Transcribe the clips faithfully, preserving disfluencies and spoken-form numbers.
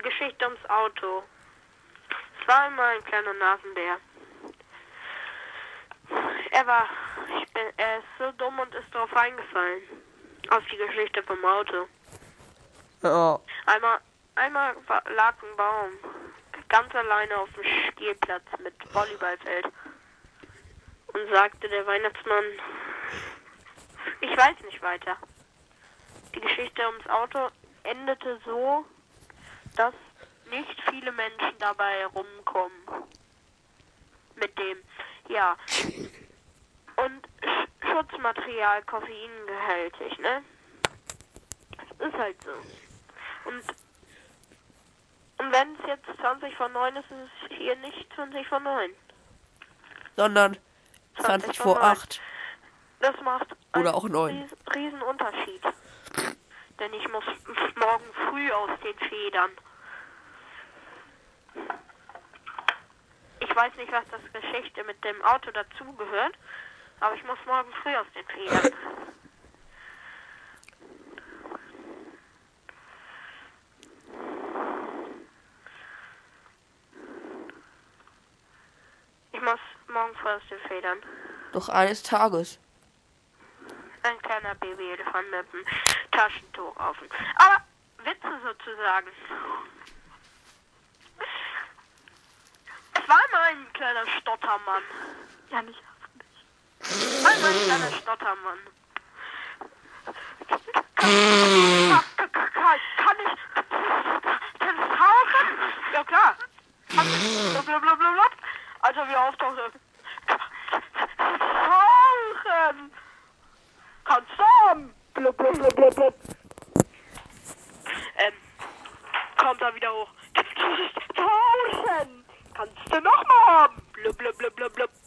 Geschichte ums Auto. Es war einmal ein kleiner Nasenbär. Er war, ich bin, er ist so dumm und ist darauf eingefallen. Auf die Geschichte vom Auto. Ja. Einmal, einmal war, lag ein Baum ganz alleine auf dem Spielplatz mit Volleyballfeld. Und sagte der Weihnachtsmann, ich weiß nicht weiter. Die Geschichte ums Auto endete so, dass nicht viele Menschen dabei rumkommen. Mit dem, ja. Und Sch- Schutzmaterial koffeingehältig, ne? Das ist halt so. Und, und wenn es jetzt zwanzig vor neun ist, ist es hier nicht zwanzig vor neun. Sondern zwanzig vor acht. Das macht einen Oder auch neun. ries riesen Unterschied. Denn ich muss morgen früh aus den Federn. Ich weiß nicht, was das Geschichte mit dem Auto dazugehört, aber ich muss morgen früh aus den Federn. Ich muss morgen früh aus den Federn. Doch eines Tages. Ein kleiner Babyelefant mit einem Taschentuch auf dem. Aber Witze sozusagen. Es war mal ein kleiner Stottermann. Ja, nicht hoffentlich. Einmal ein kleiner Stottermann. Kann ich das tauchen? Ja klar. Blablabla. Alter, wie auftauchen. Tauchen! Kannst du haben. Blub, blub, blub, blub, blub. Ähm, kommt da wieder hoch. Tauschen! Kannst du noch mal haben. Blub, blub, blub, blub, blub.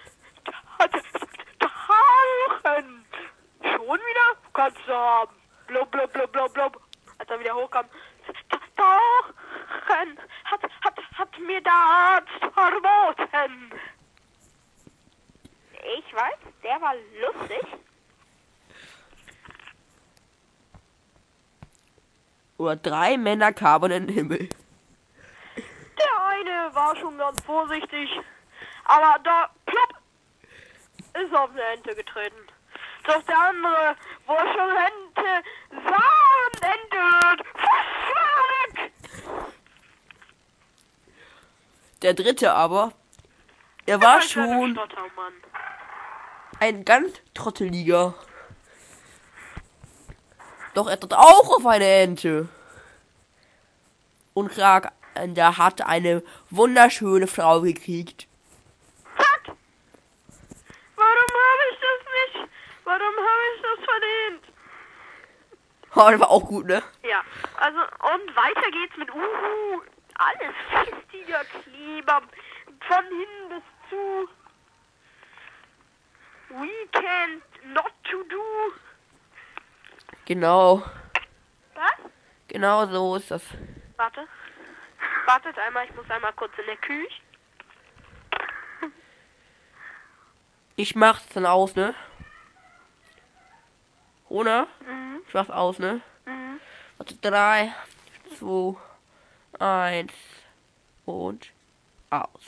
Tauchen! Schon wieder? Kannst du haben. Blub, blub, blub, blub, blub. Als er wieder hochkam. Tauchen! Hat, hat, hat mir der Arzt verboten. Ich weiß, der war lustig. Oder drei Männer kamen in den Himmel. Der eine war schon ganz vorsichtig, aber da, plopp, ist auf eine Ente getreten. Doch der andere, wo er schon Ente sah und Ente hört, war weg. Der dritte aber, er war Ein kleiner schon Stottermann. ein ganz trotteliger. Doch er tritt auch auf eine Ente. Und Krag, der hat eine wunderschöne Frau gekriegt. Zack! Warum habe ich das nicht? Warum habe ich das verdient? Oh, das war auch gut, ne? Ja, also und weiter geht's mit Uhu. Alles festiger Kleber. Von hinten bis zu. Weekend not to do. Genau. Was? Genau so ist das. Warte. Wartet einmal, ich muss einmal kurz in der Küche. Ich mach's dann aus, ne? Oder? Mhm. Ich mach's aus, ne? Mhm. Warte, drei, zwei, eins und aus.